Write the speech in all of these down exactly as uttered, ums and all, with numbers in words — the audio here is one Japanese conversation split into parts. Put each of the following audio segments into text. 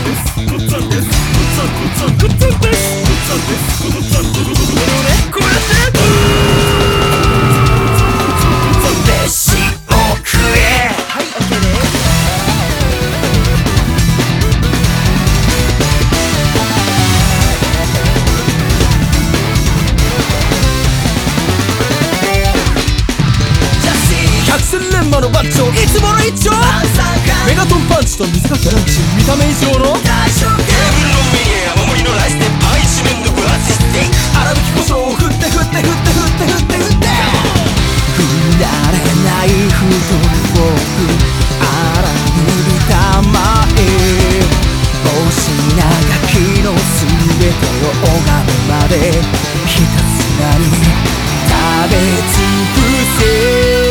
のバッチョいつもの一丁メガトンパンチと水かけランチ見た目以上の大将テーブルの上に守りのライスでパイシメンド分厚いステーキ粗挽き胡椒を振って振って振って振って振って振って振られない太いフォーク荒指たまえ星長きの全てを拝むまでひたすらに食べ尽くせ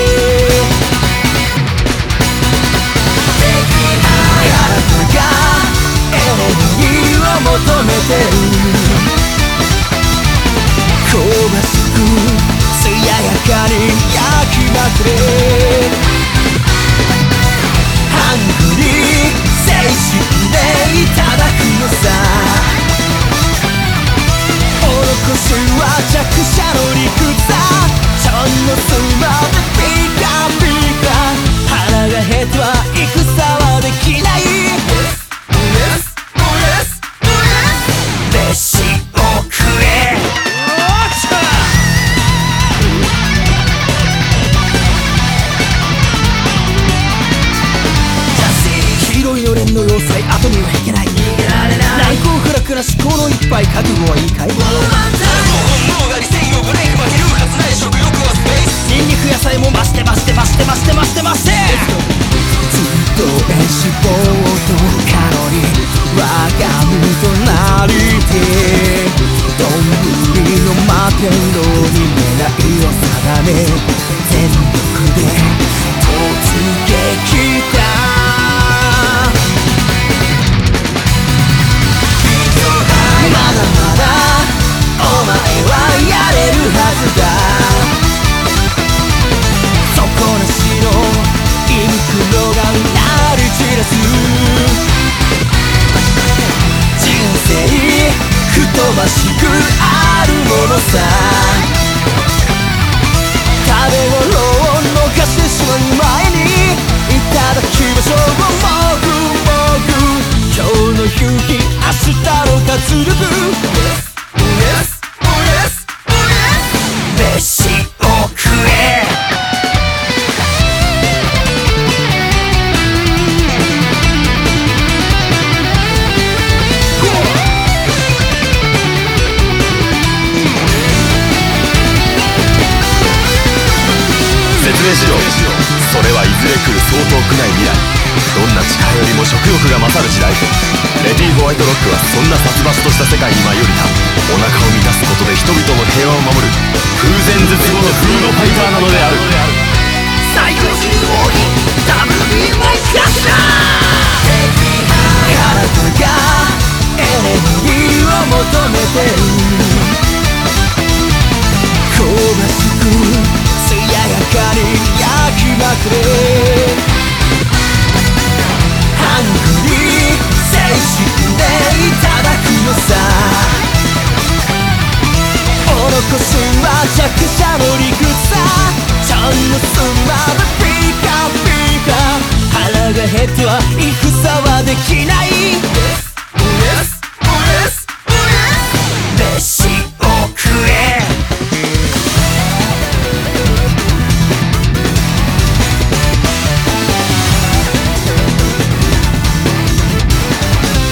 求めてる香ばしく艶やかに焼きまくれハングリー精神でいただくのさ施しは弱者の理屈だちょんのすまでピカピカ腹が減っては戦はできないの要塞後には引けない難攻不落な思考の一杯覚悟はいいかい本能が理性をブレイク負けるはずない食欲はスペースニンニク野菜も増して増して増して増して増して増してずっと脂肪とカロリー我が身となりて丼の摩天楼に狙いを定め全力で突撃だまだまだお前はやれるはずだ底なしの胃袋が鳴り散らす人生ふとばしくあるものさ食べ頃を逃してしまう前にいただきましょうもぐもぐ今日の勇気明日の活力 Yes, yes, yes 飯を食え説明しろそれはいずれ来るそう遠くない未来どんな力よりも食欲が勝る時代レディー・ホワイトロックはそんな殺伐とした世界に舞い降りたお腹を満たすことで人々の平和を守る空前絶後のフードファイターなのである最高級王に ダブリュー マイクラッシャー体がエネルギーを求めてる香ばしく艶やかに焼きまくれハングリー精神でいただくのさ施しは弱者の理屈さちゃんのすまでピカピカ腹が減っては戦はできない飯を食え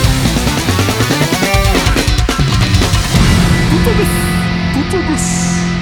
ことですことです